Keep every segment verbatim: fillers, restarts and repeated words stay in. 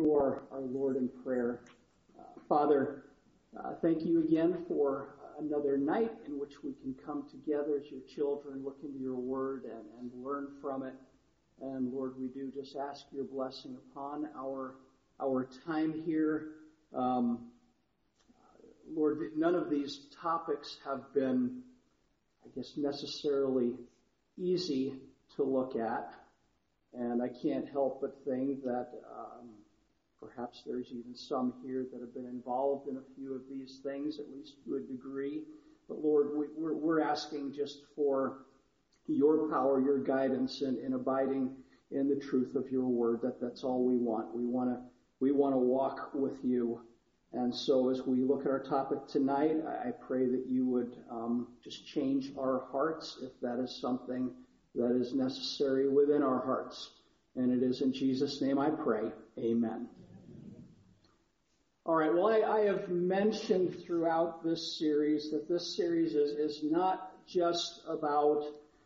to our, our Lord in prayer. Uh, Father, uh, thank you again for another night in which we can come together as your children, look into your word and, and learn from it. And Lord, we do just ask your blessing upon our our time here. Um, Lord, none of these topics have been, I guess, necessarily easy to look at. And I can't help but think that um, perhaps there's even some here that have been involved in a few of these things, at least to a degree. But Lord, we, we're, we're asking just for your power, your guidance, and, and abiding in the truth of your word. That that's all we want. We want to we want to walk with you. And so as we look at our topic tonight, I, I pray that you would um, just change our hearts if that is something that is necessary within our hearts. And it is in Jesus' name I pray. Amen. All right, well, I, I have mentioned throughout this series that this series is, is not just about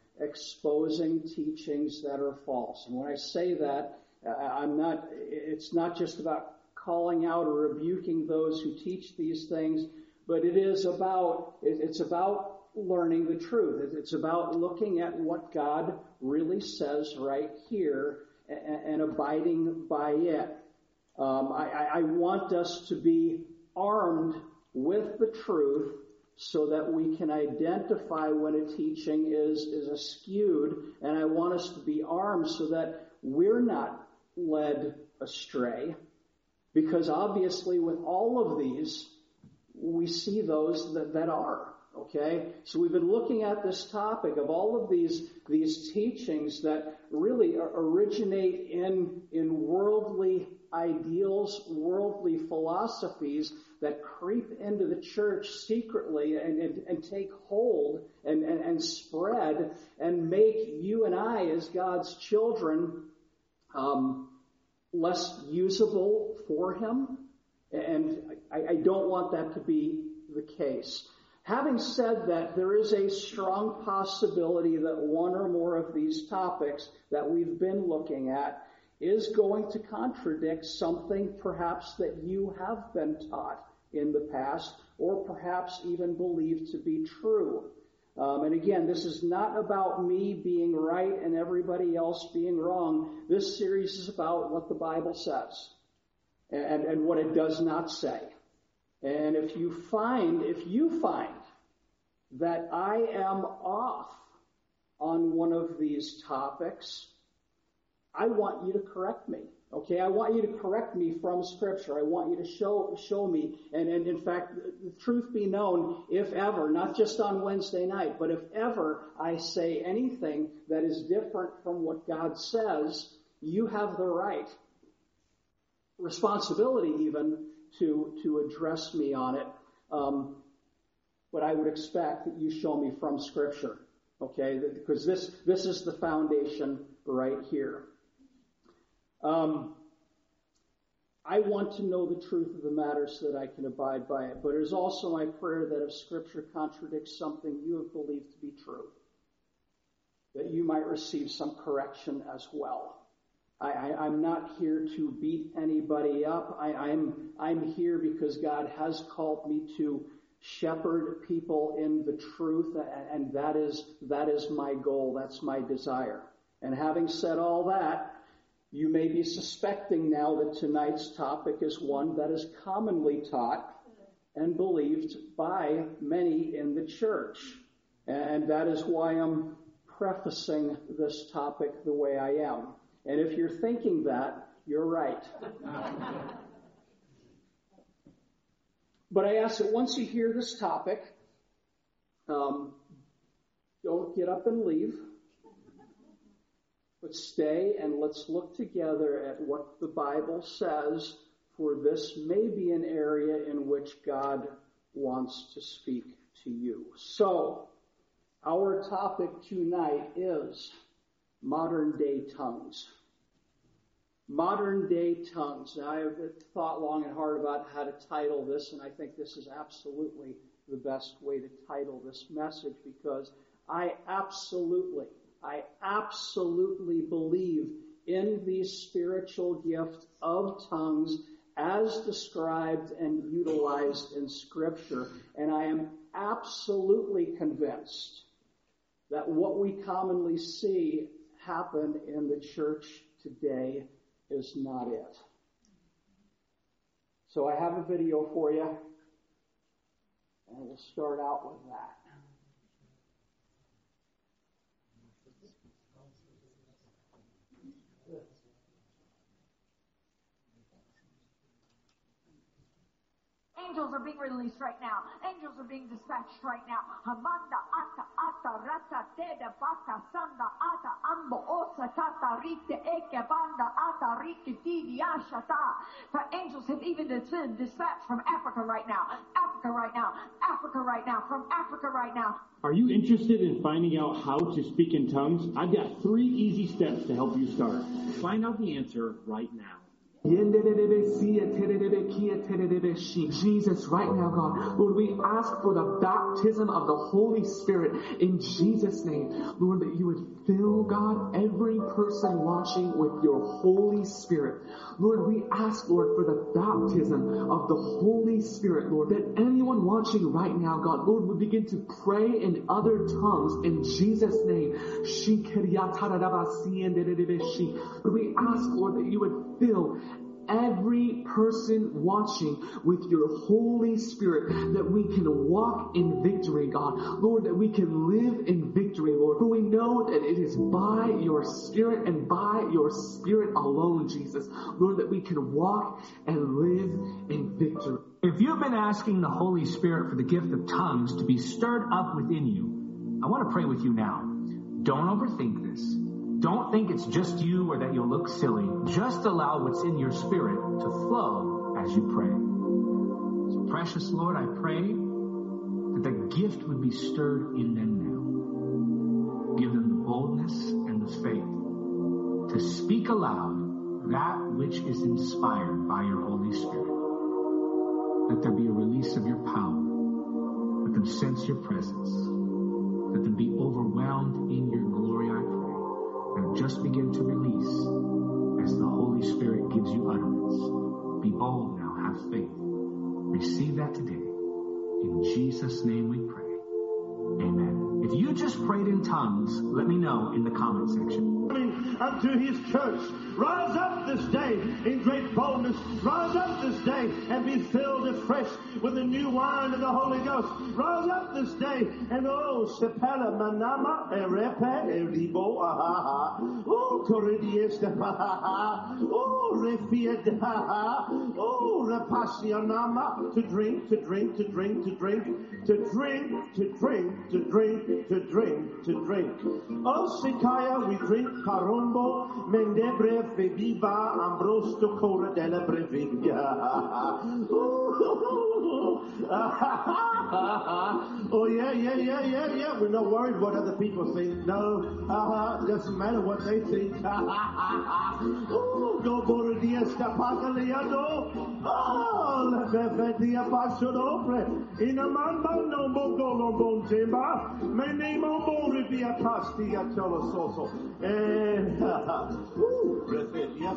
exposing teachings that are false. And when I say that, I'm not, it's not just about calling out or rebuking those who teach these things, but it is about, it's about learning the truth. It's about looking at what God really says right here and, and abiding by it. Um, I, I want us to be armed with the truth so that we can identify when a teaching is, is askewed, and I want us to be armed so that we're not led astray, because obviously with all of these, we see those that, that are. Okay, so we've been looking at this topic of all of these these teachings that really originate in in worldly ideals, worldly philosophies that creep into the church secretly and, and, and take hold and, and, and spread and make you and I as God's children um, less usable for Him. And I, I don't want that to be the case. Having said that, there is a strong possibility that one or more of these topics that we've been looking at is going to contradict something perhaps that you have been taught in the past or perhaps even believed to be true. Um, and again, this is not about me being right and everybody else being wrong. This series is about what the Bible says and, and what it does not say. And if you find, if you find that I am off on one of these topics, I want you to correct me. Okay, I want you to correct me from Scripture. I want you to show show me. And, and in fact, the truth be known, if ever, not just on Wednesday night, but if ever I say anything that is different from what God says, you have the right, responsibility even, to, to address me on it. Um, but I would expect that you show me from Scripture, okay? Because this, this is the foundation right here. Um, I want to know the truth of the matter so that I can abide by it. But it is also my prayer that if Scripture contradicts something you have believed to be true, that you might receive some correction as well. I, I, I'm not here to beat anybody up. I, I'm, I'm here because God has called me to shepherd people in the truth, and, and that is, that is my goal. That's my desire. And having said all that, you may be suspecting now that tonight's topic is one that is commonly taught and believed by many in the church. And that is why I'm prefacing this topic the way I am. And if you're thinking that, you're right. But I ask that once you hear this topic, um, don't get up and leave. But stay and let's look together at what the Bible says, for this may be an area in which God wants to speak to you. So, our topic tonight is modern day tongues. Modern day tongues. Now, I have thought long and hard about how to title this, and I think this is absolutely the best way to title this message, because I absolutely I absolutely believe in the spiritual gift of tongues as described and utilized in Scripture. And I am absolutely convinced that what we commonly see happen in the church today is not it. So I have a video for you, and we'll start out with that. Angels are being released right now. Angels are being dispatched right now. Hamanda ata ata rata teda bata sanda ata ambo osa tata rite eke banda ata rike tidi ashata. For angels have even been dispatched from Africa right now. Africa right now. Africa right now. From Africa right now. Are you interested in finding out how to speak in tongues? I've got three easy steps to help you start. Find out the answer right now. Jesus, right now, God, Lord, we ask for the baptism of the Holy Spirit in Jesus' name. Lord, that you would fill, God, every person watching with your Holy Spirit. Lord, we ask, Lord, for the baptism of the Holy Spirit, Lord, that anyone watching right now, God, Lord, would begin to pray in other tongues in Jesus' name. Lord, we ask, Lord, that you would fill every person watching with your Holy Spirit, that we can walk in victory, God. Lord, that we can live in victory, Lord. For we know that it is by your Spirit and by your Spirit alone, Jesus, Lord, that we can walk and live in victory. If you've been asking the Holy Spirit for the gift of tongues to be stirred up within you, I want to pray with you now. Don't overthink this. Don't think it's just you or that you'll look silly. Just allow what's in your spirit to flow as you pray. So, precious Lord, I pray that the gift would be stirred in them now. Give them the boldness and the faith to speak aloud that which is inspired by your Holy Spirit. Let there be a release of your power. Let them sense your presence. Let them be overwhelmed in your glory, I pray. And just begin to release as the Holy Spirit gives you utterance. Be bold now, have faith. Receive that today. In Jesus' name we pray. Amen. If you just prayed in tongues, let me know in the comment section. Unto his church. Rise up this day in great boldness. Rise up this day and be filled afresh with the new wine of the Holy Ghost. Rise up this day and oh, sepala manama erepe eribo ahaha. Oh, toridies ahaha. Oh, refiad ahaha. Oh, repasianama. To drink, to drink, to drink, to drink, to drink, to drink, to drink, to drink, to drink. Oh, Sikaya, we drink Parombo, Mendebre, Febiva, Ambrosto, Cora della Breviglia. Oh, yeah, yeah, yeah, yeah, yeah. We're not worried what other people think. No, uh-huh. Doesn't matter what they think. Oh, go Borodias, Tapacaliado. Oh, la Bevedia Pasodopre. In a man, no Bogolo Bontemba. My name on Borivia Pastia Tolososo. And, ooh, Refit, yes,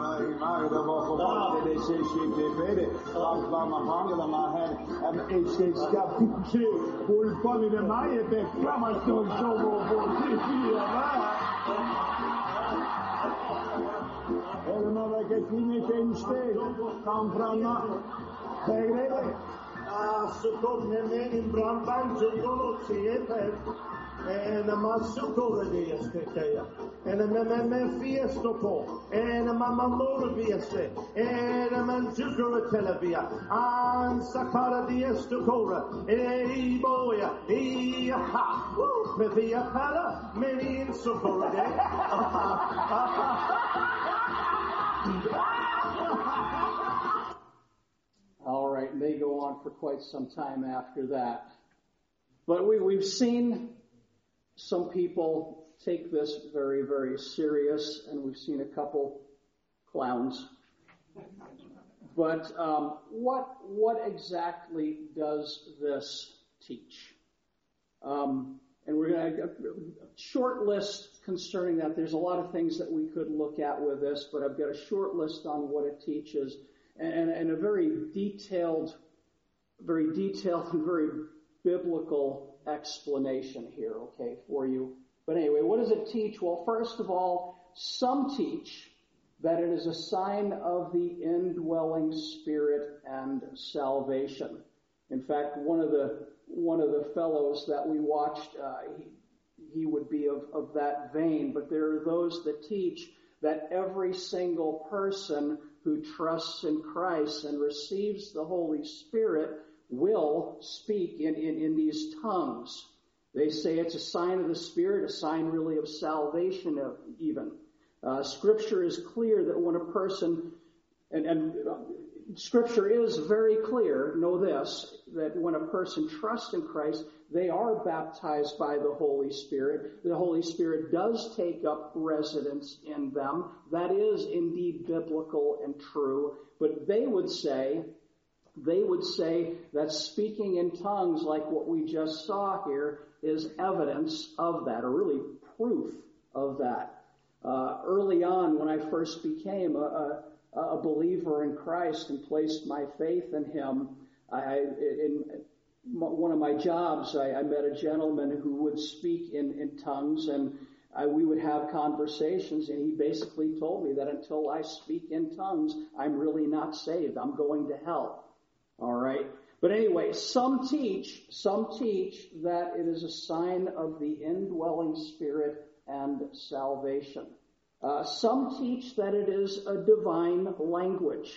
and a masuko de esketea, and a meme fiestopo, and a mamamora vieste, and a manzuko televia, and sakara diestokora, e boya, e ha, pevia pala, many in sokora day. All right, and they go on for quite some time after that. But we, we've seen some people take this very, very serious, and we've seen a couple clowns. But um, what what exactly does this teach? Um, and we're going to, a short list concerning that. There's a lot of things that we could look at with this, but I've got a short list on what it teaches, and, and a very detailed, very detailed and very biblical explanation here, okay, for you. But anyway, what does it teach? Well, first of all, some teach that it is a sign of the indwelling Spirit and salvation. In fact, one of the one of the fellows that we watched, uh, he, he would be of, of that vein, but there are those that teach that every single person who trusts in Christ and receives the Holy Spirit will speak in, in, in these tongues. They say it's a sign of the Spirit, a sign really of salvation even. Uh, scripture is clear that when a person, and, and uh, Scripture is very clear, know this, that when a person trusts in Christ, they are baptized by the Holy Spirit. The Holy Spirit does take up residence in them. That is indeed biblical and true. But they would say, they would say that speaking in tongues like what we just saw here is evidence of that, or really proof of that. Uh, early on, when I first became a, a, a believer in Christ and placed my faith in Him, I, in one of my jobs, I, I met a gentleman who would speak in, in tongues, and I, we would have conversations, and he basically told me that until I speak in tongues, I'm really not saved. I'm going to hell. All right? But anyway, some teach, some teach that it is a sign of the indwelling Spirit and salvation. Uh, some teach that it is a divine language.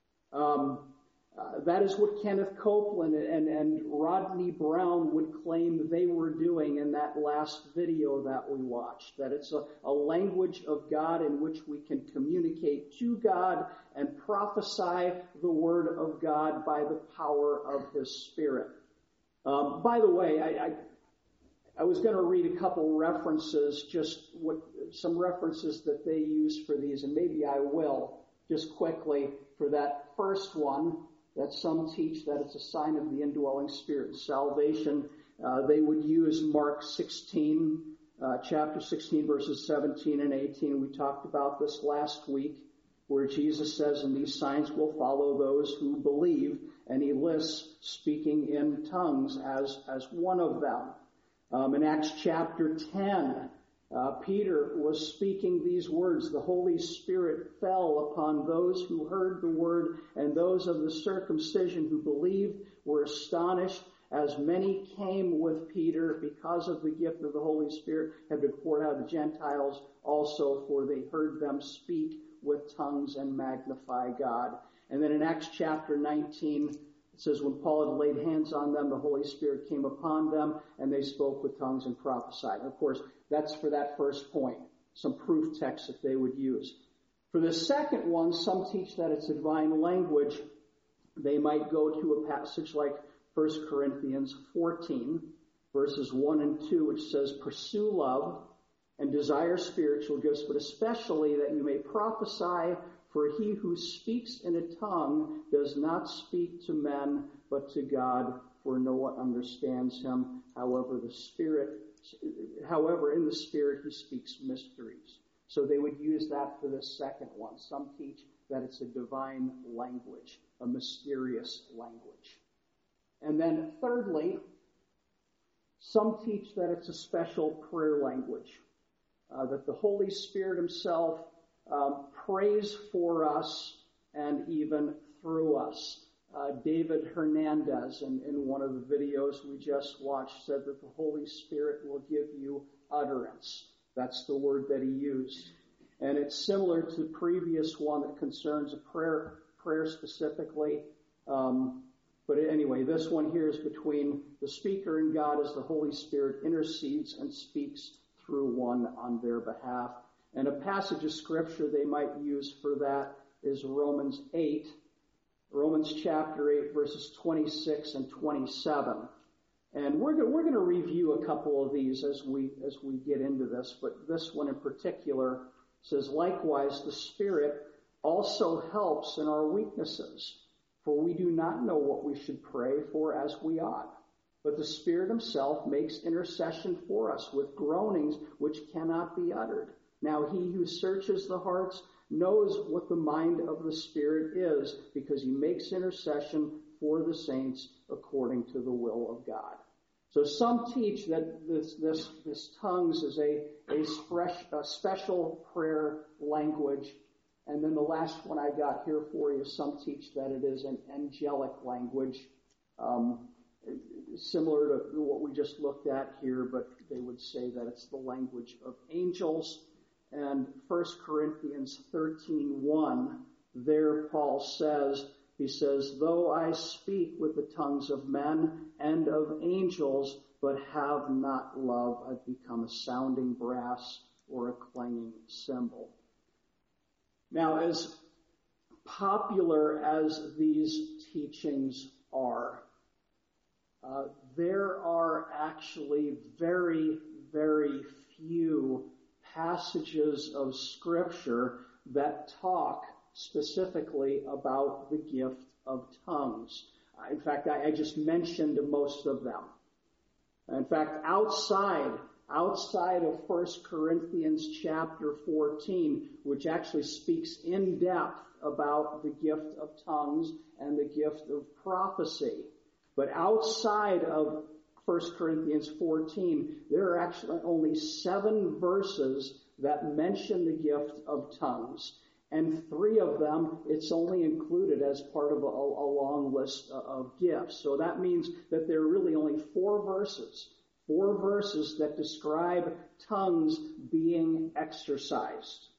Um, uh, that is what Kenneth Copeland and, and Rodney Brown would claim they were doing in that last video that we watched. That it's a, a language of God in which we can communicate to God and prophesy the word of God by the power of His Spirit. Um, by the way, I, I I was going to read a couple references, just what some references that they use for these, and maybe I will just quickly for that first one, that some teach that it's a sign of the indwelling Spirit and salvation. Uh, they would use Mark sixteen, uh, chapter sixteen, verses seventeen and eighteen. We talked about this last week, where Jesus says, "And these signs will follow those who believe," and He lists speaking in tongues as as one of them. Um, in Acts chapter ten, uh, Peter was speaking these words. The Holy Spirit fell upon those who heard the word, and those of the circumcision who believed were astonished, as many came with Peter because of the gift of the Holy Spirit had been poured out of the Gentiles also, for they heard them speak with tongues and magnify God. And then in Acts chapter nineteen, it says, when Paul had laid hands on them, the Holy Spirit came upon them, and they spoke with tongues and prophesied. And of course, that's for that first point, some proof text that they would use. For the second one, some teach that it's a divine language. They might go to a passage like First Corinthians fourteen, verses one and two, which says, "Pursue love and desire spiritual gifts, but especially that you may prophesy. For he who speaks in a tongue does not speak to men, but to God, for no one understands him. However, the Spirit, however, in the Spirit he speaks mysteries." So they would use that for the second one. Some teach that it's a divine language, a mysterious language. And then thirdly, some teach that it's a special prayer language, uh, that the Holy Spirit Himself Um, prays for us and even through us. Uh, David Hernandez, in, in one of the videos we just watched, said that the Holy Spirit will give you utterance. That's the word that he used. And it's similar to the previous one that concerns a prayer, prayer specifically. Um, but anyway, this one here is between the speaker and God as the Holy Spirit intercedes and speaks through one on their behalf. And a passage of Scripture they might use for that is Romans eight, Romans chapter eight, verses twenty-six and twenty-seven. And we're we're going to review a couple of these as we as we get into this, but this one in particular says, "Likewise, the Spirit also helps in our weaknesses, for we do not know what we should pray for as we ought. But the Spirit himself makes intercession for us with groanings which cannot be uttered. Now he who searches the hearts knows what the mind of the Spirit is, because he makes intercession for the saints according to the will of God. So some teach that this this this tongues is a a, fresh, a special prayer language. And then the last one I got here for you, some teach that it is an angelic language, um, similar to what we just looked at here, but they would say that it's the language of angels. And First Corinthians thirteen one, there Paul says, he says, though I speak with the tongues of men and of angels, but have not love, I've become a sounding brass or a clanging cymbal. Now, as popular as these teachings are, uh, there are actually very, very few passages of Scripture that talk specifically about the gift of tongues. In fact, I, I just mentioned most of them. In fact, outside outside of First Corinthians chapter fourteen, which actually speaks in depth about the gift of tongues and the gift of prophecy, but outside of First Corinthians fourteen, there are actually only seven verses that mention the gift of tongues. And three of them, it's only included as part of a, a long list of gifts. So that means that there are really only four verses, four verses that describe tongues being exercised.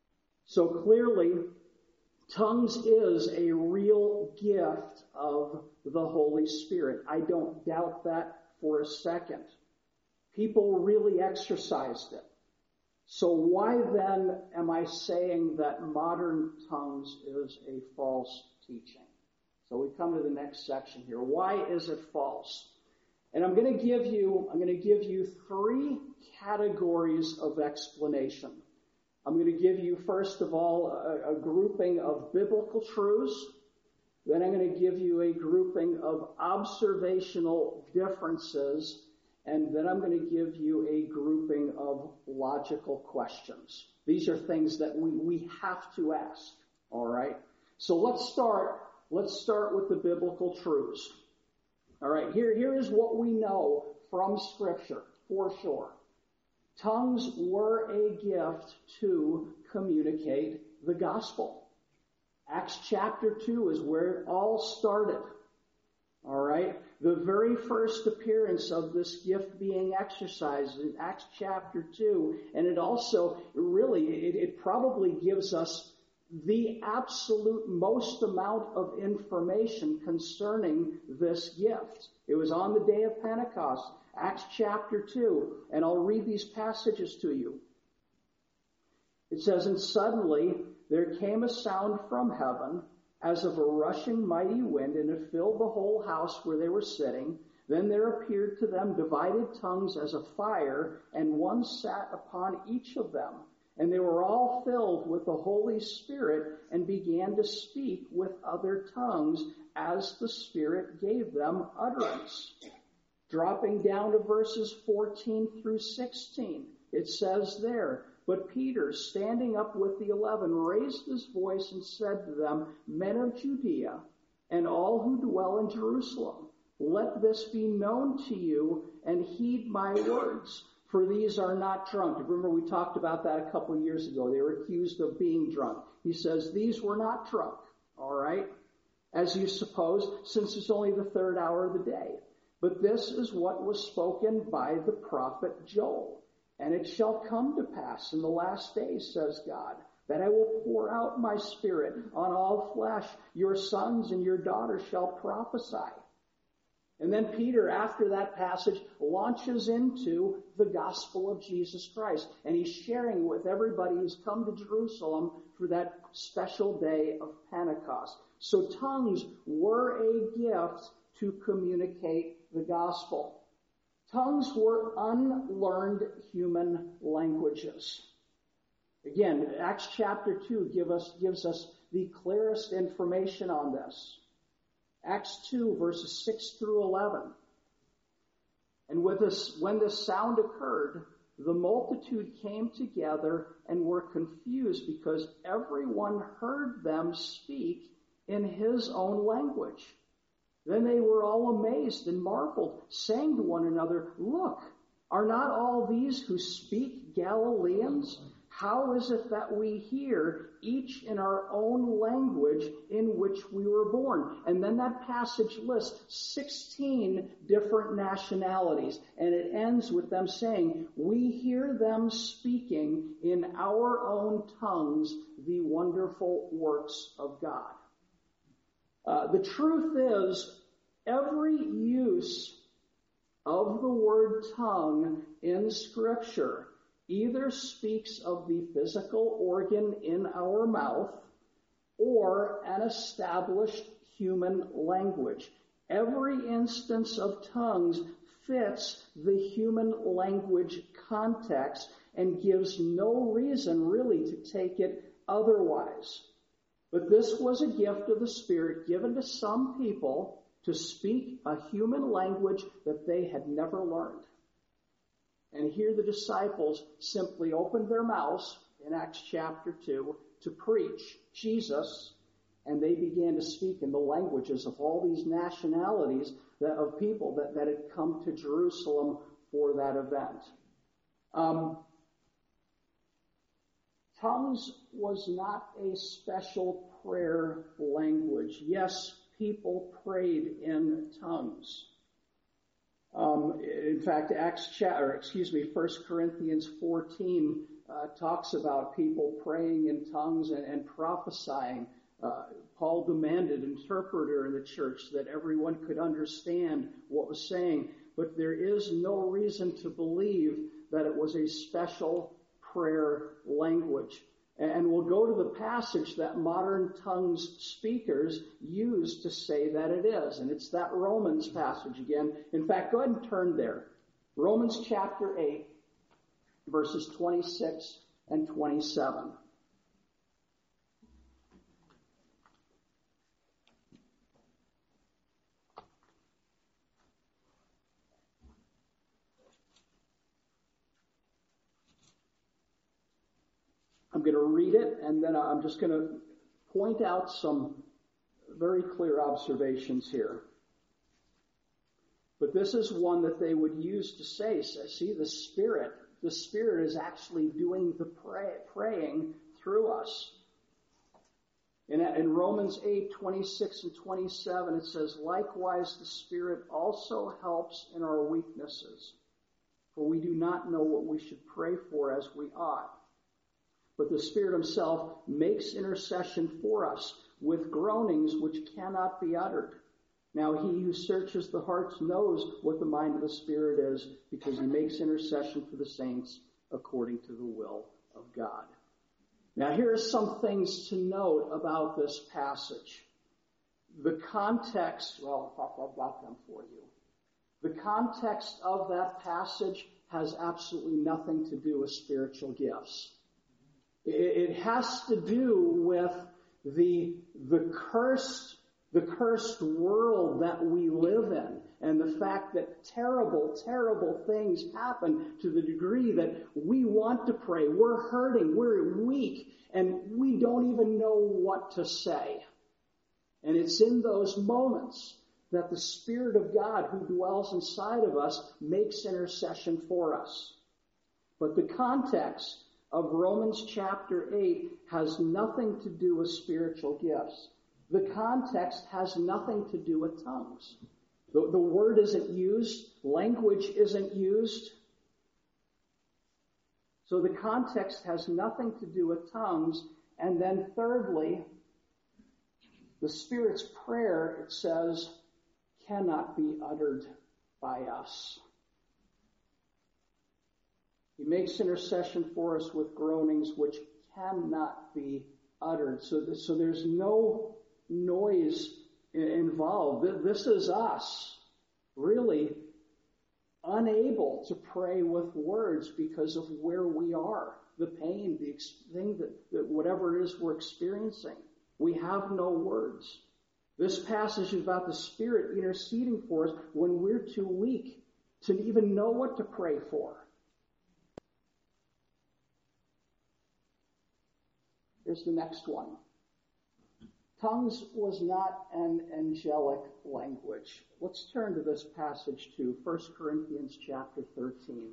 So clearly, tongues is a real gift of the Holy Spirit. I don't doubt that for a second. People really exercised it. So why then am I saying that modern tongues is a false teaching? So we come to the next section here. Why is it false? And I'm going to give you, I'm going to give you three categories of explanation. I'm going to give you, first of all, a, a grouping of biblical truths. Then I'm going to give you a grouping of observational differences. And then I'm going to give you a grouping of logical questions. These are things that we, we have to ask. All right? So let's start, let's start with the biblical truths. All right, here, here is what we know from Scripture, for sure. Tongues were a gift to communicate the gospel. Acts chapter two is where it all started. All right, the very first appearance of this gift being exercised in Acts chapter two, and it also, really, it, it probably gives us the absolute most amount of information concerning this gift. It was on the day of Pentecost, Acts chapter two, and I'll read these passages to you. It says, and suddenly there came a sound from heaven as of a rushing mighty wind, and it filled the whole house where they were sitting. Then there appeared to them divided tongues as a fire, and one sat upon each of them. And they were all filled with the Holy Spirit and began to speak with other tongues as the Spirit gave them utterance. Dropping down to verses fourteen through sixteen, it says there, but Peter, standing up with the eleven, raised his voice and said to them, men of Judea, and all who dwell in Jerusalem, let this be known to you, and heed my words. For these are not drunk. Remember, we talked about that a couple of years ago. They were accused of being drunk. He says, these were not drunk, all right, as you suppose, since it's only the third hour of the day. But this is what was spoken by the prophet Joel. And it shall come to pass in the last days, says God, that I will pour out my Spirit on all flesh. Your sons and your daughters shall prophesy. And then Peter, after that passage, launches into the gospel of Jesus Christ. And he's sharing with everybody who's come to Jerusalem for that special day of Pentecost. So tongues were a gift to communicate the gospel. Tongues were unlearned human languages. Again, Acts chapter two give us, gives us the clearest information on this. Acts two, verses six through eleven. And with this, when this sound occurred, the multitude came together and were confused because everyone heard them speak in his own language. Then they were all amazed and marveled, saying to one another, "Look, are not all these who speak Galileans? How is it that we hear each in our own language in which we were born?" And then that passage lists sixteen different nationalities, and it ends with them saying, "We hear them speaking in our own tongues the wonderful works of God." Uh, the truth is, every use of the word tongue in Scripture either speaks of the physical organ in our mouth or an established human language. Every instance of tongues fits the human language context and gives no reason really to take it otherwise. But this was a gift of the Spirit given to some people to speak a human language that they had never learned. And here the disciples simply opened their mouths in Acts chapter two to preach Jesus, and they began to speak in the languages of all these nationalities that, of people that, that had come to Jerusalem for that event. Um, tongues was not a special prayer language. Yes, people prayed in tongues. Um, in fact, Acts chapter, excuse me, First Corinthians fourteen uh, talks about people praying in tongues and, and prophesying. Uh, Paul demanded an interpreter in the church so that everyone could understand what was saying. But there is no reason to believe that it was a special prayer language. And we'll go to the passage that modern tongues speakers use to say that it is. And it's that Romans passage again. In fact, go ahead and turn there. Romans chapter eight, verses twenty-six and twenty-seven. I'm going to read it, and then I'm just going to point out some very clear observations here. But this is one that they would use to say, see, the Spirit, the Spirit is actually doing the pray, praying through us. In, in Romans eight, twenty-six and twenty-seven, it says, "Likewise, the Spirit also helps in our weaknesses, for we do not know what we should pray for as we ought. But the Spirit himself makes intercession for us with groanings which cannot be uttered. Now he who searches the hearts knows what the mind of the Spirit is, because he makes intercession for the saints according to the will of God." Now here are some things to note about this passage. The context, well, I'll talk about them for you. The context of that passage has absolutely nothing to do with spiritual gifts. It has to do with the, the cursed, the cursed world that we live in, and the fact that terrible, terrible things happen to the degree that we want to pray. We're hurting, we're weak, and we don't even know what to say. And it's in those moments that the Spirit of God who dwells inside of us makes intercession for us. But the context of Romans chapter eight has nothing to do with spiritual gifts. The context has nothing to do with tongues. The, the word isn't used. Language isn't used. So the context has nothing to do with tongues. And then thirdly, the Spirit's prayer, it says, cannot be uttered by us. He makes intercession for us with groanings which cannot be uttered. So, th- so there's no noise I- involved. Th- this is us really unable to pray with words because of where we are, the pain, the ex- thing that, that whatever it is we're experiencing. We have no words. This passage is about the Spirit interceding for us when we're too weak to even know what to pray for. Here's the next one. Tongues was not an angelic language. Let's turn to this passage too, First Corinthians chapter thirteen.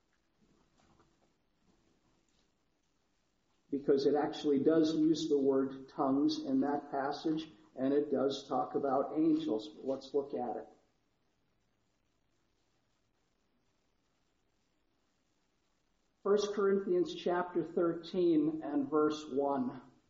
Because it actually does use the word tongues in that passage, and it does talk about angels. Let's look at it. First Corinthians chapter thirteen and verse one.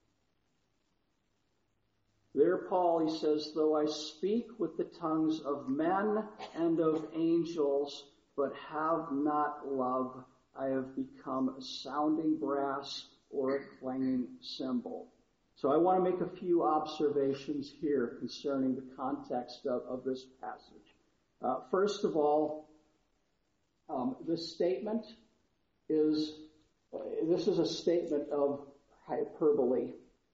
There Paul, he says, though I speak with the tongues of men and of angels, but have not love, I have become a sounding brass or a clanging cymbal. So I want to make a few observations here concerning the context of, of this passage. Uh, first of all, um, this statement is, uh, this is a statement of hyperbole.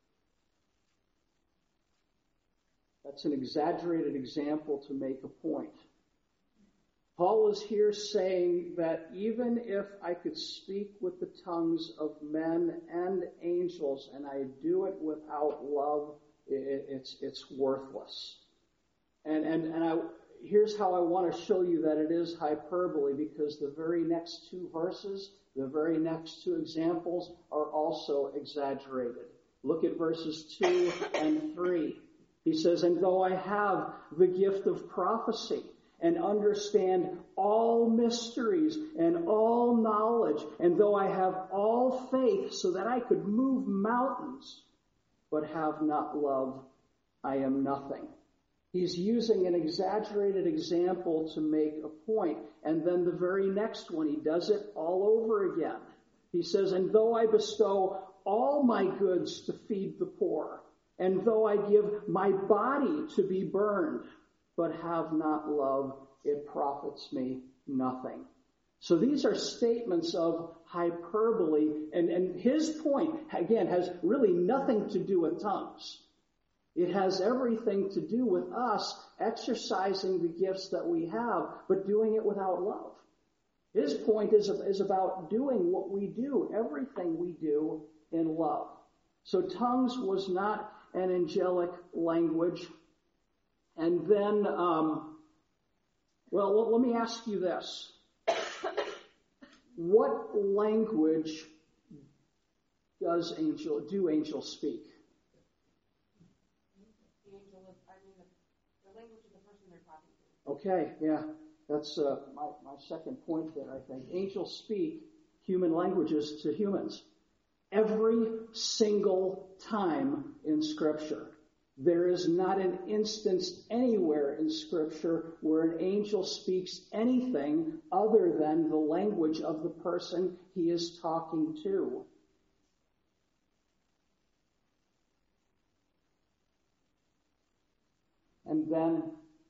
That's an exaggerated example to make a point. Paul is here saying that even if I could speak with the tongues of men and angels and I do it without love, it, it's it's worthless. And and and I here's how I want to show you that it is hyperbole, because the very next two verses, the very next two examples are also exaggerated. Look at verses two and three. He says, and though I have the gift of prophecy and understand all mysteries and all knowledge, and though I have all faith so that I could move mountains, but have not love, I am nothing. He's using an exaggerated example to make a point. And then the very next one, he does it all over again. He says, and though I bestow all my goods to feed the poor, and though I give my body to be burned, but have not love, it profits me nothing. So these are statements of hyperbole, and, and his point, again, has really nothing to do with tongues. It has everything to do with us exercising the gifts that we have, but doing it without love. His point is, is about doing what we do, everything we do in love. So tongues was not an angelic language. And then, um, well, let me ask you this. What language does angel do angels speak? The angel is, I mean, the, the language of the person they're talking to. Okay, yeah. That's uh, my, my second point there, I think. Angels speak human languages to humans. Every single time in Scripture. There is not an instance anywhere in Scripture where an angel speaks anything other than the language of the person he is talking to. And then,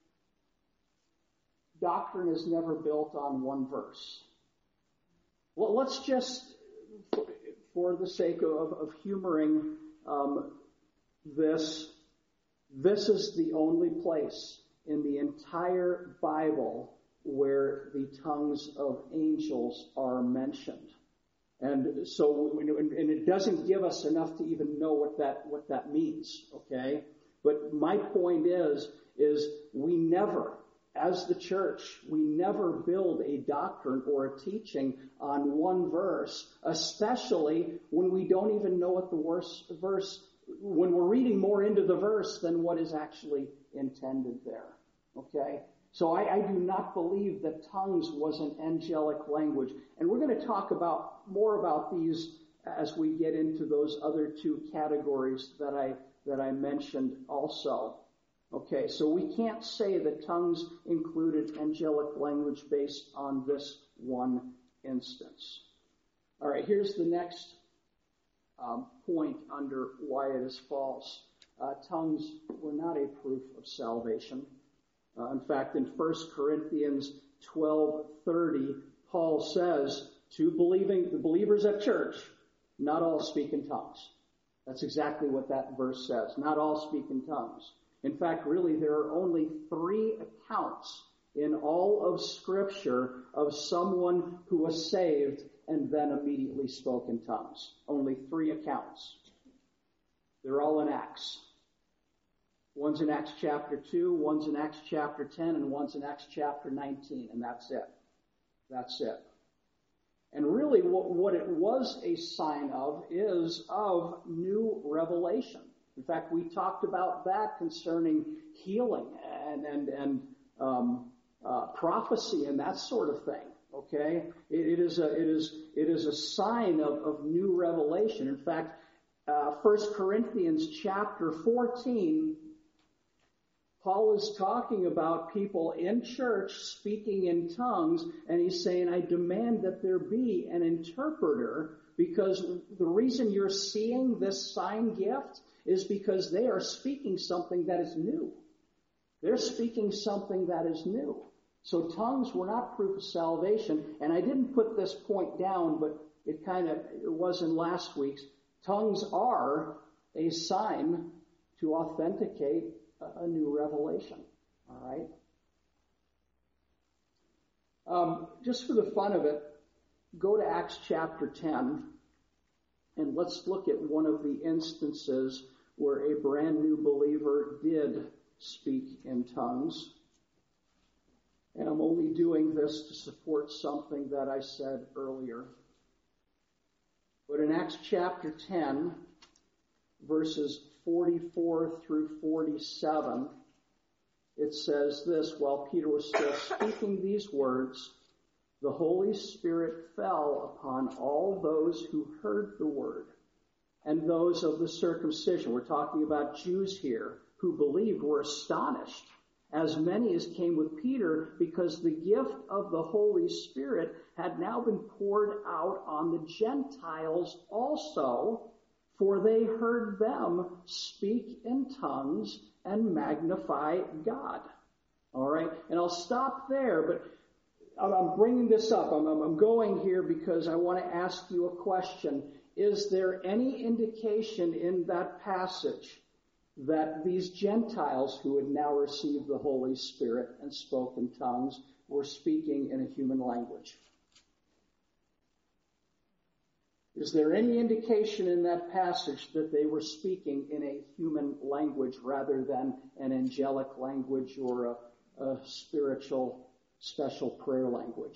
doctrine is never built on one verse. Well, let's just, for the sake of, of humoring um, this, this is the only place in the entire Bible where the tongues of angels are mentioned. And so, and it doesn't give us enough to even know what that, what that means, okay? But my point is, is we never, as the church, we never build a doctrine or a teaching on one verse, especially when we don't even know what the worst verse, when we're reading more into the verse than what is actually intended there. Okay? So I, I do not believe that tongues was an angelic language. And we're going to talk about more about these as we get into those other two categories that I that I mentioned also. Okay, so we can't say that tongues included angelic language based on this one instance. All right, here's the next um, point under why it is false. Uh, tongues were not a proof of salvation. Uh, in fact, in First Corinthians twelve thirty, Paul says to believing the believers at church, not all speak in tongues. That's exactly what that verse says. Not all speak in tongues. In fact, really, there are only three accounts in all of Scripture of someone who was saved and then immediately spoke in tongues. Only three accounts. They're all in Acts. One's in Acts chapter two, one's in Acts chapter ten, and one's in Acts chapter nineteen, and that's it. That's it. And really what, what it was a sign of is of new revelation. In fact, we talked about that concerning healing and, and, and um, uh, prophecy and that sort of thing. Okay? It, it is a, it is, it is a sign of, of new revelation. In fact, uh, First Corinthians chapter fourteen, Paul is talking about people in church speaking in tongues, and he's saying, I demand that there be an interpreter, because the reason you're seeing this sign gift is because they are speaking something that is new. They're speaking something that is new. So tongues were not proof of salvation, and I didn't put this point down, but it kind of it was in last week's. Tongues are a sign to authenticate a new revelation. All right? Um, just for the fun of it, go to Acts chapter ten, and let's look at one of the instances where a brand new believer did speak in tongues. And I'm only doing this to support something that I said earlier. But in Acts chapter ten, verses forty-four through forty-seven, it says this: while Peter was still speaking these words, the Holy Spirit fell upon all those who heard the word, and those of the circumcision. We're talking about Jews here who believed were astonished, as many as came with Peter, because the gift of the Holy Spirit had now been poured out on the Gentiles also, for they heard them speak in tongues and magnify God. All right, and I'll stop there, but I'm bringing this up. I'm, I'm going here because I want to ask you a question. Is there any indication in that passage that these Gentiles who had now received the Holy Spirit and spoke in tongues were speaking in a human language? Is there any indication in that passage that they were speaking in a human language rather than an angelic language or a, a spiritual special prayer language?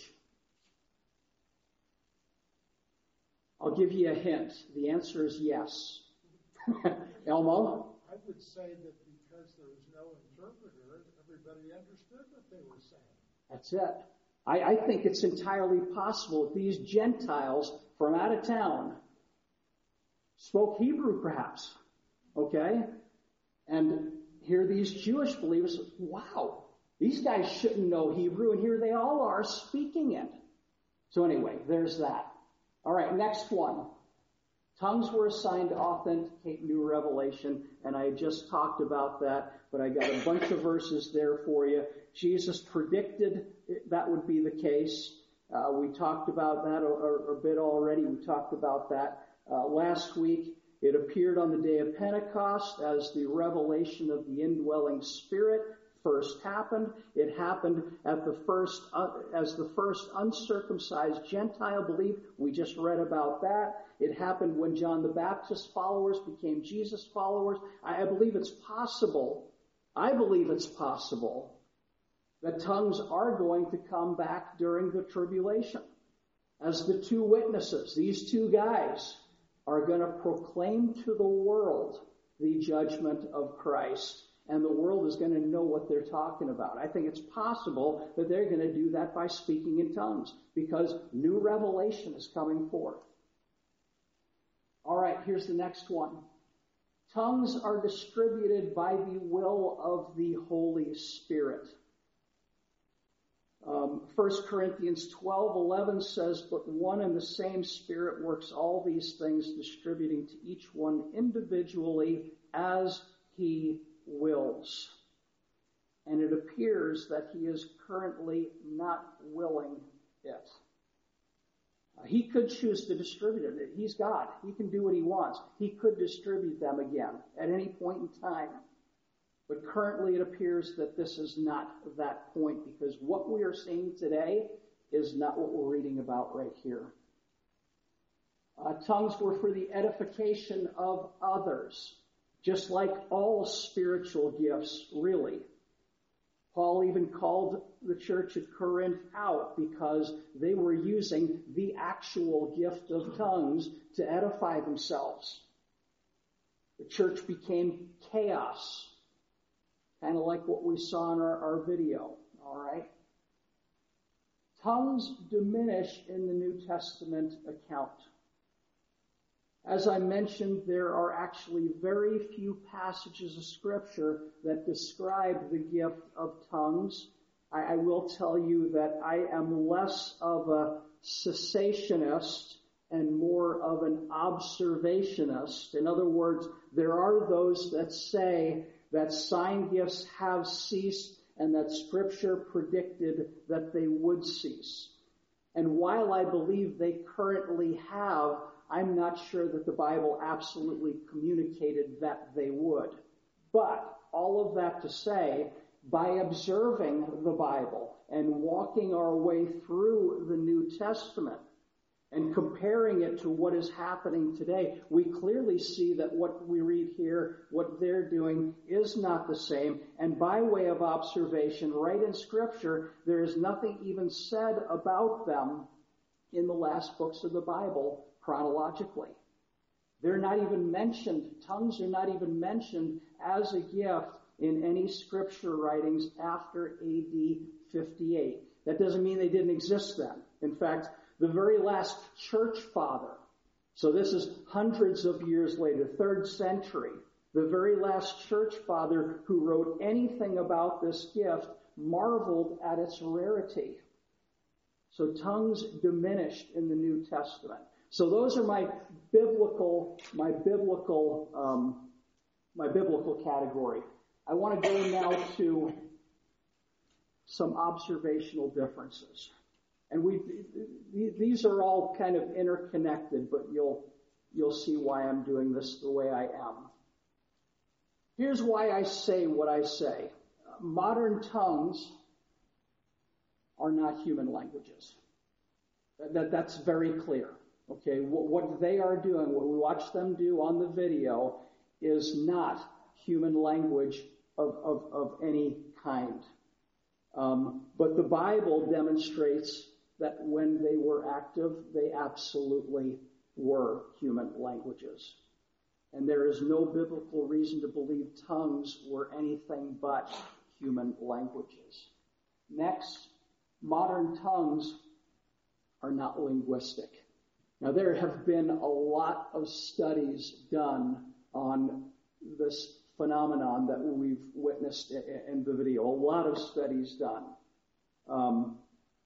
I'll give you a hint. The answer is yes. Elmo? I would say that because there was no interpreter, everybody understood what they were saying. That's it. I, I think it's entirely possible that these Gentiles from out of town spoke Hebrew, perhaps. Okay? And here these Jewish believers, wow, these guys shouldn't know Hebrew, and here they all are speaking it. So anyway, there's that. All right, next one. Tongues were assigned to authenticate new revelation, and I just talked about that, but I got a bunch of verses there for you. Jesus predicted that would be the case. Uh, we talked about that a, a, a bit already. We talked about that uh, last week. It appeared on the day of Pentecost as the revelation of the indwelling Spirit first happened. It happened at the first, uh, as the first uncircumcised Gentile believed. We just read about that. It happened when John the Baptist's followers became Jesus' followers. I, I believe it's possible. I believe it's possible that tongues are going to come back during the tribulation. As the two witnesses, these two guys are going to proclaim to the world the judgment of Christ. And the world is going to know what they're talking about. I think it's possible that they're going to do that by speaking in tongues, because new revelation is coming forth. All right, here's the next one. Tongues are distributed by the will of the Holy Spirit. Um, First Corinthians twelve eleven says, but one and the same Spirit works all these things, distributing to each one individually as he wills. And it appears that he is currently not willing it. Uh, he could choose to distribute it. He's God. He can do what he wants. He could distribute them again at any point in time. But currently it appears that this is not that point, because what we are seeing today is not what we're reading about right here. Uh, tongues were for the edification of others, just like all spiritual gifts, really. Paul even called the church at Corinth out because they were using the actual gift of tongues to edify themselves. The church became chaos, kind of like what we saw in our, our video, all right? Tongues diminish in the New Testament account. As I mentioned, there are actually very few passages of Scripture that describe the gift of tongues. I, I will tell you that I am less of a cessationist and more of an observationist. In other words, there are those that say that sign gifts have ceased and that Scripture predicted that they would cease. And while I believe they currently have, I'm not sure that the Bible absolutely communicated that they would. But all of that to say, by observing the Bible and walking our way through the New Testament and comparing it to what is happening today, we clearly see that what we read here, what they're doing, is not the same. And by way of observation, right in Scripture, there is nothing even said about them in the last books of the Bible chronologically. They're not even mentioned, tongues are not even mentioned as a gift in any Scripture writings after A D fifty-eight. That doesn't mean they didn't exist then. In fact, the very last church father, so this is hundreds of years later, third century, the very last church father who wrote anything about this gift marveled at its rarity. So tongues diminished in the New Testament. So those are my biblical, my biblical, um, my biblical category. I want to go now to some observational differences. And we, these are all kind of interconnected, but you'll, you'll see why I'm doing this the way I am. Here's why I say what I say. Modern tongues are not human languages. That, that's very clear. Okay, what, what they are doing, what we watch them do on the video, is not human language of, of, of any kind. Um, but the Bible demonstrates that when they were active, they absolutely were human languages. And there is no biblical reason to believe tongues were anything but human languages. Next, modern tongues are not linguistic. Now, there have been a lot of studies done on this phenomenon that we've witnessed in the video. A lot of studies done. Um,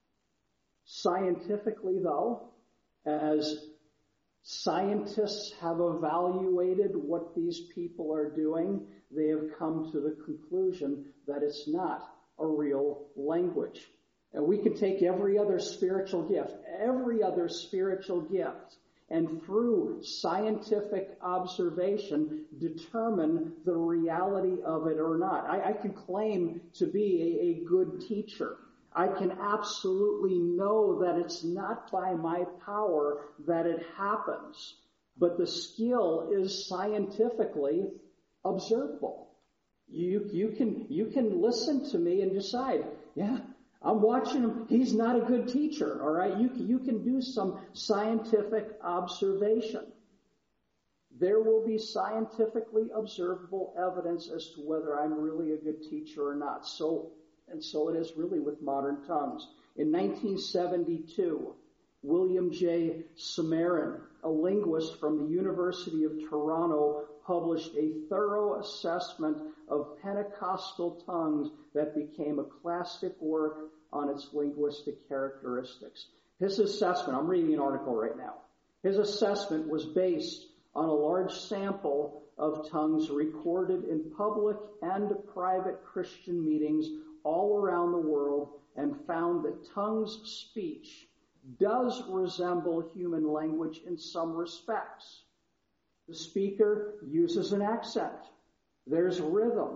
scientifically, though, as scientists have evaluated what these people are doing, they have come to the conclusion that it's not a real language. And we can take every other spiritual gift, every other spiritual gift, and through scientific observation, determine the reality of it or not. I, I can claim to be a, a good teacher. I can absolutely know that it's not by my power that it happens, but the skill is scientifically observable. You, you can, you can listen to me and decide, yeah, I'm watching him. He's not a good teacher, all right? You, you can do some scientific observation. There will be scientifically observable evidence as to whether I'm really a good teacher or not. So, and so it is really with modern tongues. In nineteen seventy-two, William J. Samarin, a linguist from the University of Toronto, published a thorough assessment of Pentecostal tongues that became a classic work on its linguistic characteristics. His assessment, I'm reading an article right now, his assessment was based on a large sample of tongues recorded in public and private Christian meetings all around the world, and found that tongues speech does resemble human language in some respects. The speaker uses an accent. There's rhythm.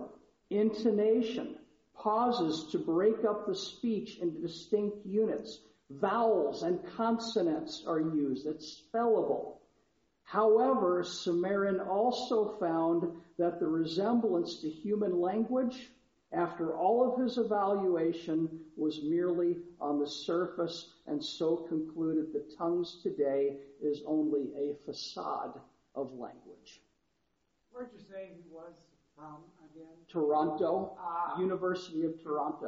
intonation, pauses to break up the speech into distinct units, vowels and consonants are used. It's spellable. However, Cimarron also found that the resemblance to human language, after all of his evaluation, was merely on the surface, and so concluded that tongues today is only a facade of language. Where'd you say he was from again? Toronto, Ah. University of Toronto.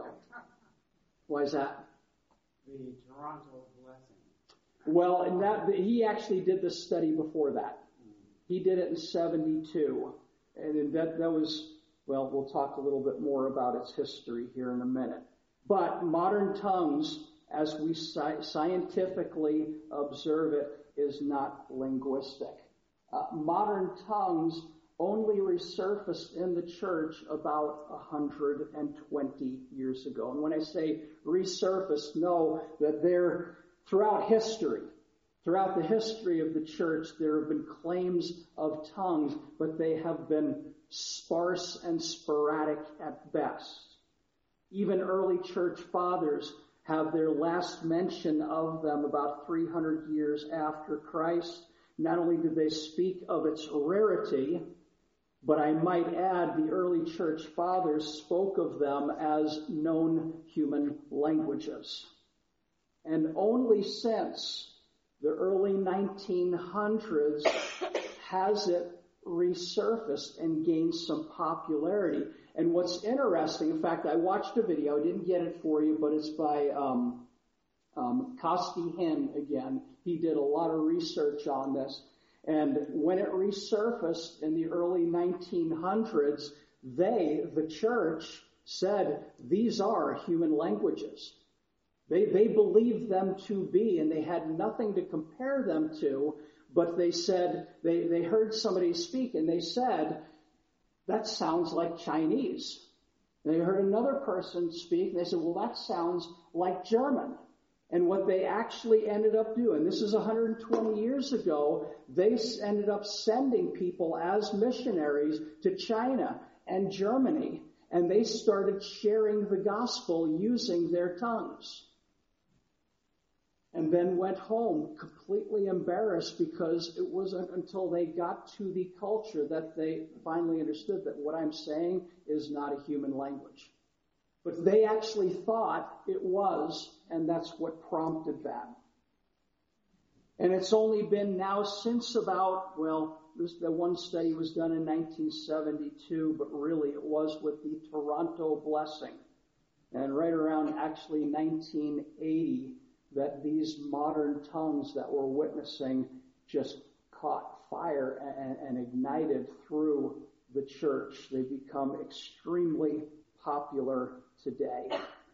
Why is that? The Toronto blessing. Well, and that he actually did this study before that. He did it in seventy-two, and that that was, well, we'll talk a little bit more about its history here in a minute. But modern tongues, as we sci- scientifically observe it, is not linguistic. Uh, modern tongues only resurfaced in the church about one hundred twenty years ago. And when I say resurfaced, know that they're throughout history, throughout the history of the church, there have been claims of tongues, but they have been sparse and sporadic at best. Even early church fathers have their last mention of them about three hundred years after Christ. Not only did they speak of its rarity, but I might add the early church fathers spoke of them as known human languages. And only since the early nineteen hundreds has it resurfaced and gained some popularity. And what's interesting, in fact, I watched a video, I didn't get it for you, but it's by um, um, Koski Hin again. He did a lot of research on this. And when it resurfaced in the early nineteen hundreds, they, the church, said these are human languages. They, they believed them to be, and they had nothing to compare them to, but they said, they, they heard somebody speak, and they said, that sounds like Chinese. And they heard another person speak, and they said, well, that sounds like German. And what they actually ended up doing, this is one hundred twenty years ago, they ended up sending people as missionaries to China and Germany, and they started sharing the gospel using their tongues. And then went home completely embarrassed, because it wasn't until they got to the culture that they finally understood that what I'm saying is not a human language. But they actually thought it was, and that's what prompted that. And it's only been now since about, well, this, the one study was done in nineteen seventy-two, but really it was with the Toronto blessing. And right around actually nineteen eighty, that these modern tongues that we're witnessing just caught fire and, and ignited through the church. They become extremely popular today.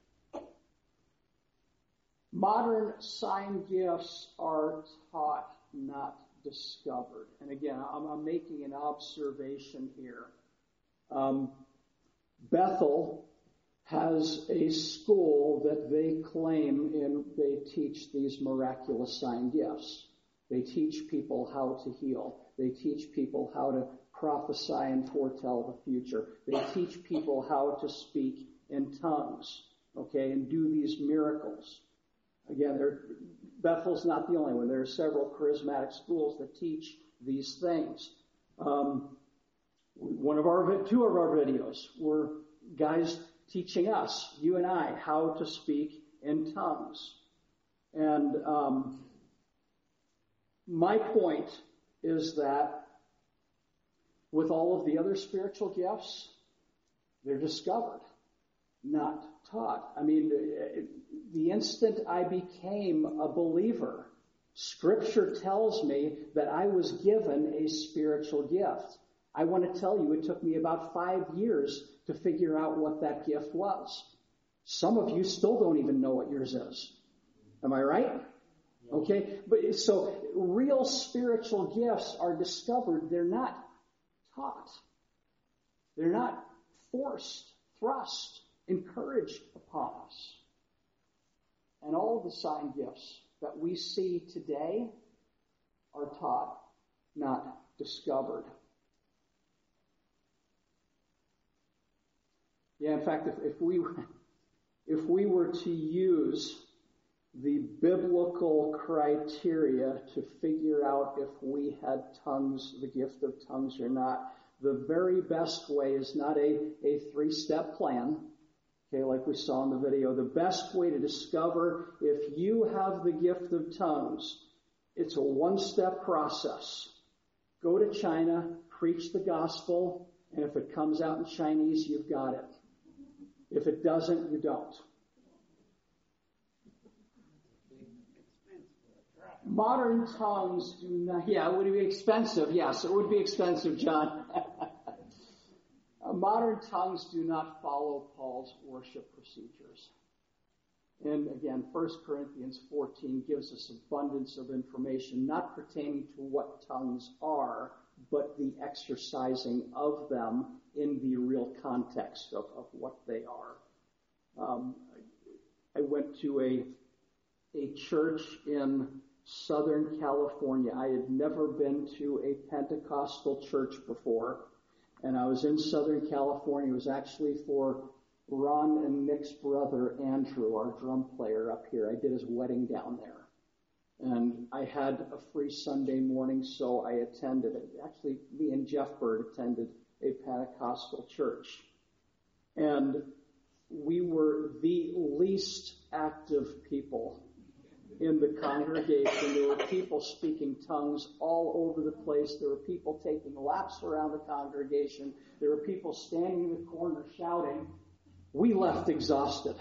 Modern sign gifts are taught, not discovered. And again, I'm, I'm making an observation here. Um, Bethel has a school that they claim in, they teach these miraculous sign gifts. They teach people how to heal. They teach people how to prophesy and foretell the future. They teach people how to speak in tongues, okay, and do these miracles. Again, Bethel's not the only one. There are several charismatic schools that teach these things. Um, one of our, two of our videos were guys teaching us, you and I, how to speak in tongues. And um, my point is that with all of the other spiritual gifts, they're discovered, not taught. I mean, the instant I became a believer, Scripture tells me that I was given a spiritual gift. I want to tell you, it took me about five years to figure out what that gift was. Some of you still don't even know what yours is. Am I right? Okay, but so real spiritual gifts are discovered. They're not taught. They're not forced, thrust, encouraged upon us. And all of the sign gifts that we see today are taught, not discovered. Yeah, in fact, if, if we if we were to use the biblical criteria to figure out if we had tongues, the gift of tongues or not, the very best way is not a, a three-step plan, okay, like we saw in the video. The best way to discover if you have the gift of tongues, it's a one-step process. Go to China, preach the gospel, and if it comes out in Chinese, you've got it. If it doesn't, you don't. Modern tongues do not, yeah, it would be expensive. Yes, it would be expensive, John. Modern tongues do not follow Paul's worship procedures. And again, First Corinthians fourteen gives us abundance of information, not pertaining to what tongues are, but the exercising of them in the real context of, of what they are. Um, I went to a a church in Southern California. I had never been to a Pentecostal church before, and I was in Southern California. It was actually for Ron and Nick's brother, Andrew, our drum player up here. I did his wedding down there. And I had a free Sunday morning, so I attended it. Actually, me and Jeff Bird attended a Pentecostal church. And we were the least active people in the congregation. There were people speaking tongues all over the place. There were people taking laps around the congregation. There were people standing in the corner shouting. We left exhausted.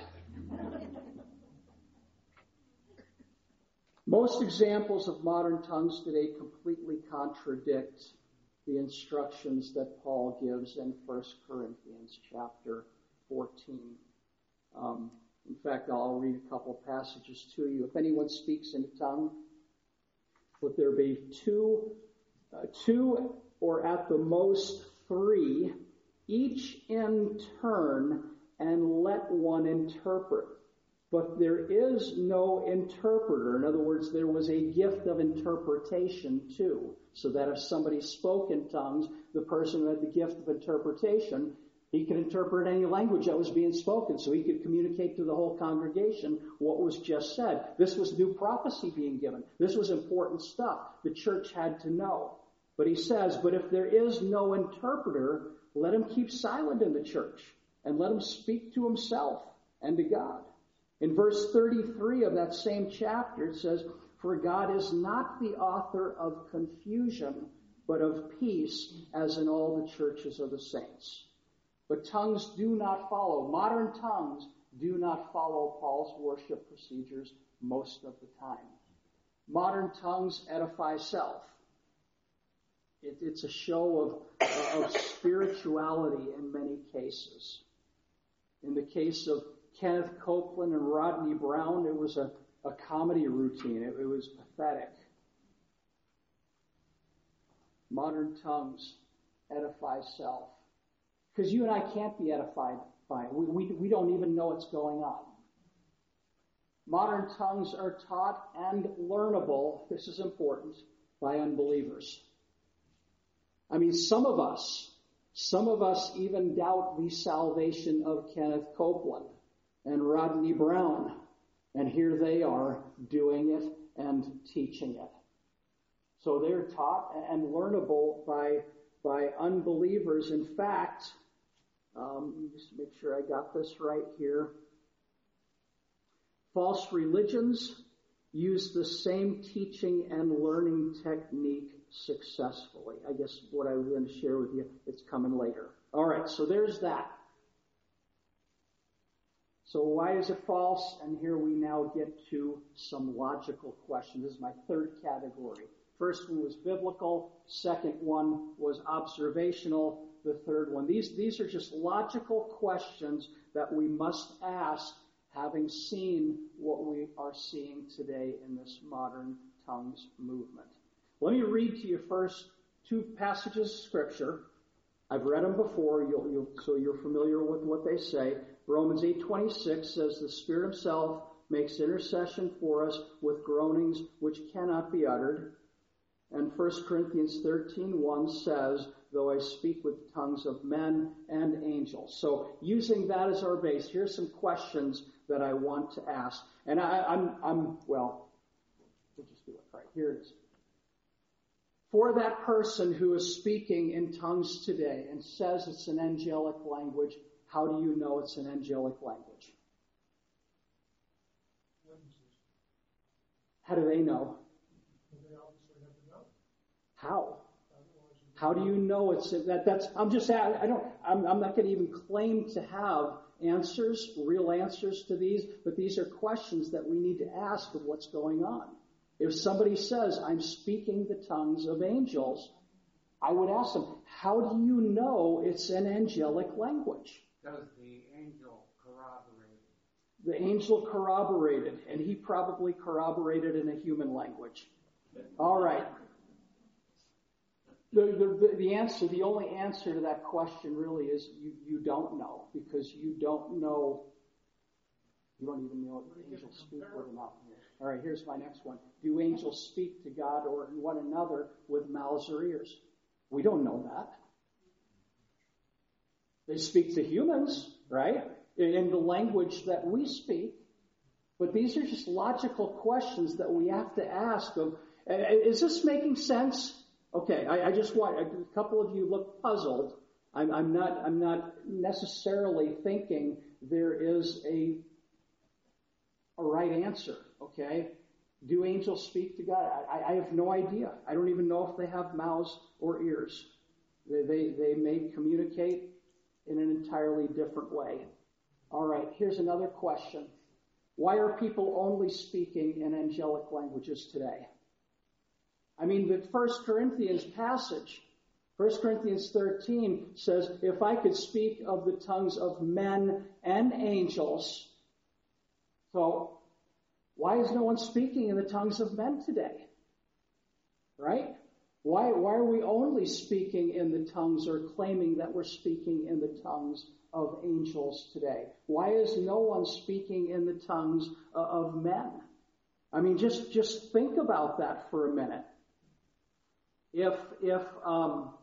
Most examples of modern tongues today completely contradict the instructions that Paul gives in First Corinthians chapter fourteen. Um, in fact, I'll read a couple of passages to you. If anyone speaks in a tongue, let there be two, uh, two or at the most three, each in turn, and let one interpret. But there is no interpreter. In other words, there was a gift of interpretation too. So that if somebody spoke in tongues, the person who had the gift of interpretation, he could interpret any language that was being spoken. So he could communicate to the whole congregation what was just said. This was new prophecy being given. This was important stuff the church had to know. But he says, but if there is no interpreter, let him keep silent in the church and let him speak to himself and to God. In verse thirty-three of that same chapter, it says, for God is not the author of confusion, but of peace, as in all the churches of the saints. But tongues do not follow, modern tongues do not follow Paul's worship procedures most of the time. Modern tongues edify self. It, it's a show of, of spirituality in many cases. In the case of Kenneth Copeland and Rodney Brown, it was a, a comedy routine. It, it was pathetic. Modern tongues edify self. Because you and I can't be edified by it. We, we, we don't even know what's going on. Modern tongues are taught and learnable, this is important, by unbelievers. I mean, some of us, some of us even doubt the salvation of Kenneth Copeland and Rodney Brown. And here they are doing it and teaching it. So they're taught and learnable by, by unbelievers. In fact, um, just make sure I got this right here. False religions use the same teaching and learning technique successfully. I guess what I was going to share with you, it's coming later. All right, so there's that. So why is it false? And here we now get to some logical questions. This is my third category. First one was biblical. Second one was observational. The third one. These, these are just logical questions that we must ask, having seen what we are seeing today in this modern tongues movement. Let me read to you first two passages of Scripture. I've read them before, you'll, you'll, so you're familiar with what they say. Romans eight twenty-six says, the Spirit himself makes intercession for us with groanings which cannot be uttered. And First Corinthians thirteen one says, though I speak with tongues of men and angels. So using that as our base, here's some questions that I want to ask. And I, I'm, I'm, well, we'll just do it right. Here it is. For that person who is speaking in tongues today and says it's an angelic language, how do you know it's an angelic language? How do they know? How? How do you know it's that? That's. I'm just. I don't. I'm, I'm not going to even claim to have answers, real answers to these. But these are questions that we need to ask of what's going on. If somebody says, "I'm speaking the tongues of angels," I would ask them, "How do you know it's an angelic language?" Does the angel corroborate? The angel corroborated, and he probably corroborated in a human language. All right. The, the, the answer, the only answer to that question really is you, you don't know, because you don't know, you don't even know if angels speak with or not. All right, here's my next one. Do angels speak to God or one another with mouths or ears? We don't know that. They speak to humans, right? In the language that we speak. But these are just logical questions that we have to ask of, is this making sense? Okay, I, I just want, a couple of you look puzzled. I'm, I'm not, I'm not necessarily thinking there is a, a right answer, okay? Do angels speak to God? I, I have no idea. I don't even know if they have mouths or ears. They, they, they may communicate in an entirely different way. All right, here's another question. Why are people only speaking in angelic languages today? I mean, the First Corinthians passage, First Corinthians thirteen says, if I could speak of the tongues of men and angels. So, why is no one speaking in the tongues of men today? Right? Why, why are we only speaking in the tongues or claiming that we're speaking in the tongues of angels today? Why is no one speaking in the tongues of men? I mean, just, just think about that for a minute. If, if, um,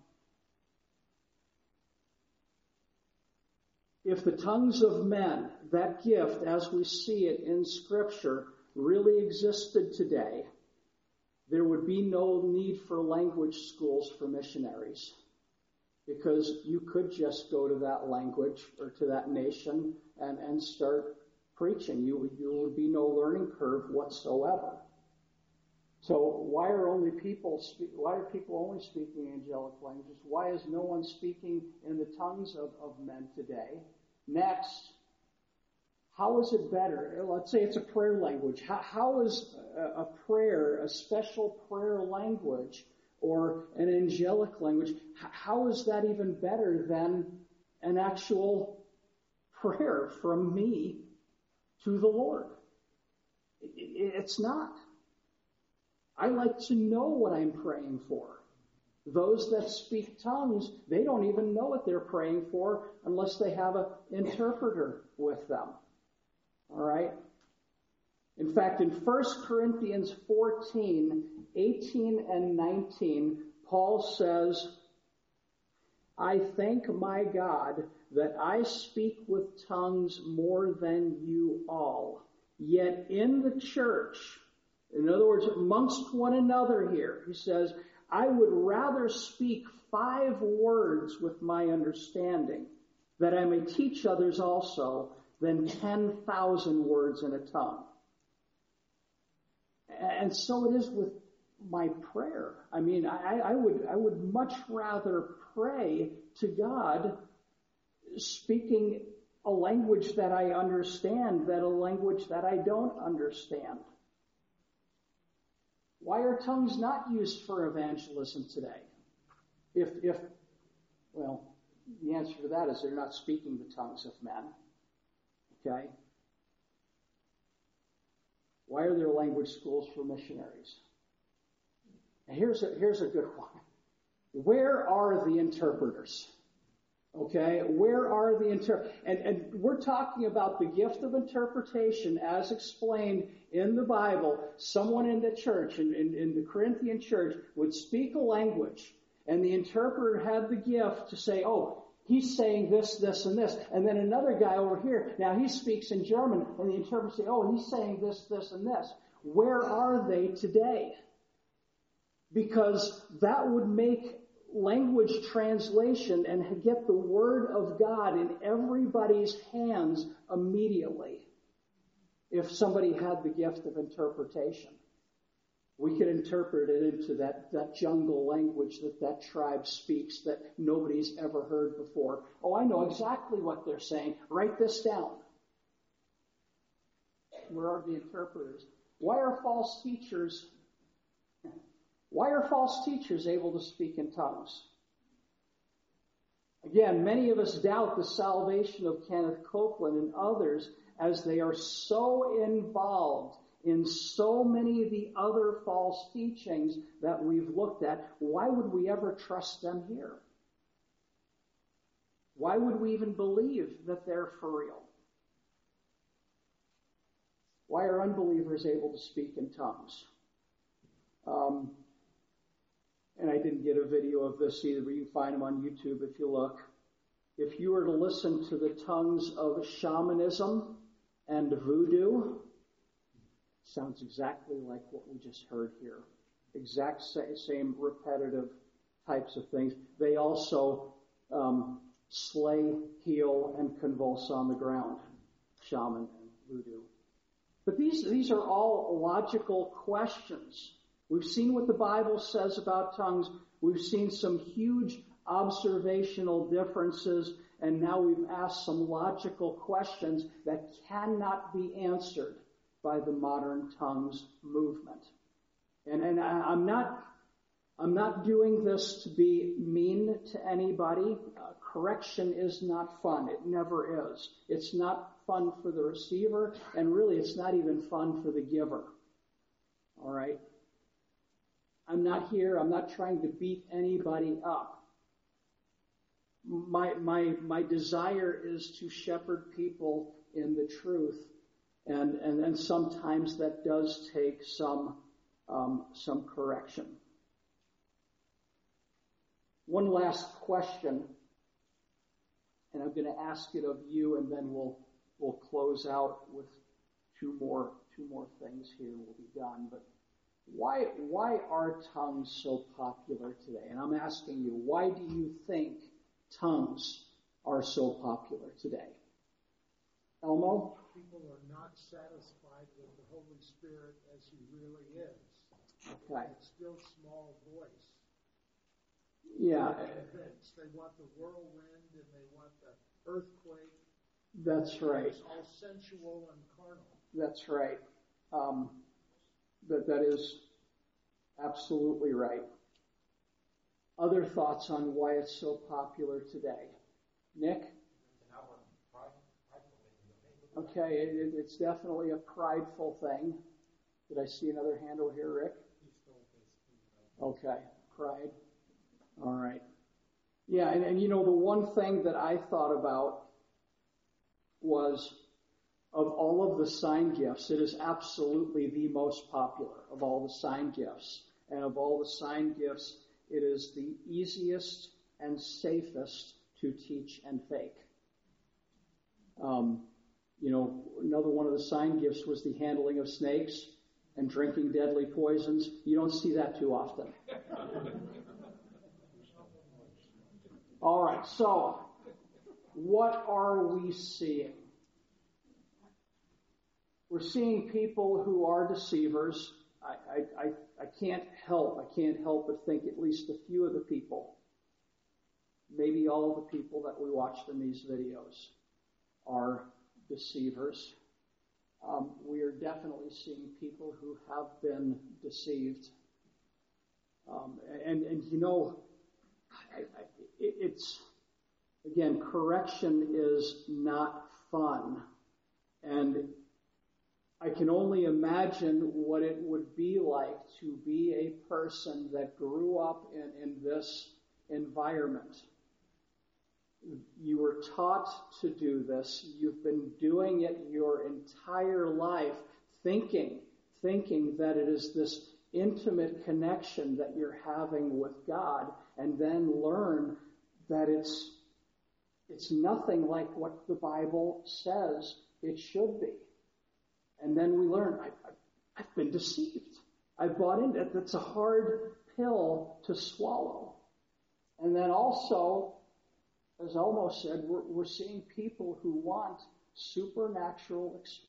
if the tongues of men, that gift as we see it in Scripture, really existed today, there would be no need for language schools for missionaries, because you could just go to that language or to that nation and, and start preaching. You, you would be no learning curve whatsoever. So why are only people speak, why are people only speaking angelic languages? Why is no one speaking in the tongues of, of men today? Next, how is it better? Let's say it's a prayer language. How, how is a, a prayer, a special prayer language, or an angelic language, how is that even better than an actual prayer from me to the Lord? It's not. I like to know what I'm praying for. Those that speak tongues, they don't even know what they're praying for unless they have an interpreter with them. All right? In fact, in First Corinthians fourteen, eighteen and nineteen, Paul says, I thank my God that I speak with tongues more than you all. Yet in the church, in other words, amongst one another here, he says, I would rather speak five words with my understanding, that I may teach others also, than ten thousand words in a tongue. And so it is with my prayer. I mean, I, I would I would much rather pray to God speaking a language that I understand than a language that I don't understand. Why are tongues not used for evangelism today? If, if, well, the answer to that is they're not speaking the tongues of men. Okay? Why are there language schools for missionaries? And here's a, here's a good one. Where are the interpreters? Okay? Where are the interpreters? And, and we're talking about the gift of interpretation as explained in the Bible. Someone in the church, in, in, in the Corinthian church, would speak a language, And the interpreter had the gift to say, oh, he's saying this, this, and this. And then another guy over here, now he speaks in German, and the interpreter say, oh, he's saying this, this, and this. Where are they today? Because that would make language translation and get the Word of God in everybody's hands immediately if somebody had the gift of interpretation. We could interpret it into that, that jungle language that that tribe speaks that nobody's ever heard before. Oh, I know exactly what they're saying. Write this down. Where are the interpreters? Why are false teachers, why are false teachers able to speak in tongues? Again, many of us doubt the salvation of Kenneth Copeland and others as they are so involved in so many of the other false teachings that we've looked at. Why would we ever trust them here? Why would we even believe that they're for real? Why are unbelievers able to speak in tongues? Um, and I didn't get a video of this either, but you can find them on YouTube if you look. If you were to listen to the tongues of shamanism and voodoo, sounds exactly like what we just heard here. Exact same repetitive types of things. They also um, slay, heal, and convulse on the ground. Shaman and voodoo. But these, these are all logical questions. We've seen what the Bible says about tongues. We've seen some huge observational differences. And now we've asked some logical questions that cannot be answered by the modern tongues movement. And, and I, I'm not, I'm not doing this to be mean to anybody. Uh, correction is not fun. It never is. It's not fun for the receiver, and really it's not even fun for the giver. All right? I'm not here. I'm not trying to beat anybody up. My, my, my desire is to shepherd people in the truth. And, and and sometimes that does take some um, some correction. One last question, and I'm going to ask it of you, and then we'll we'll close out with two more two more things here. We'll be done. But why why are tongues so popular today? And I'm asking you, why do you think tongues are so popular today? Elmo? People are not satisfied with the Holy Spirit as He really is. Okay. It's still small voice. Yeah. They want the whirlwind and they want the earthquake. That's right. It's all sensual and carnal. That's right. Um, that that is absolutely right. Other thoughts on why it's so popular today? Nick? Okay, it, it's definitely a prideful thing. Did I see another hand over here, Rick? Okay, pride. All right. Yeah, and, and you know, the one thing that I thought about was, of all of the sign gifts, it is absolutely the most popular of all the sign gifts. And of all the sign gifts, it is the easiest and safest to teach and fake. Um, You know, another one of the sign gifts was the handling of snakes and drinking deadly poisons. You don't see that too often. All right, so what are we seeing? We're seeing people who are deceivers. I, I, I, I can't help, I can't help but think at least a few of the people, maybe all of the people that we watched in these videos are deceivers. Um, we are definitely seeing people who have been deceived. Um, and, and, you know, I, I, it, it's, again, correction is not fun. And I can only imagine what it would be like to be a person that grew up in, in this environment. You were taught to do this. You've been doing it your entire life, thinking, thinking that it is this intimate connection that you're having with God, and then learn that it's it's nothing like what the Bible says it should be. And then we learn, I, I, I've been deceived. I've bought into it. That's a hard pill to swallow. And then also, as Elmo said, we're, we're seeing people who want supernatural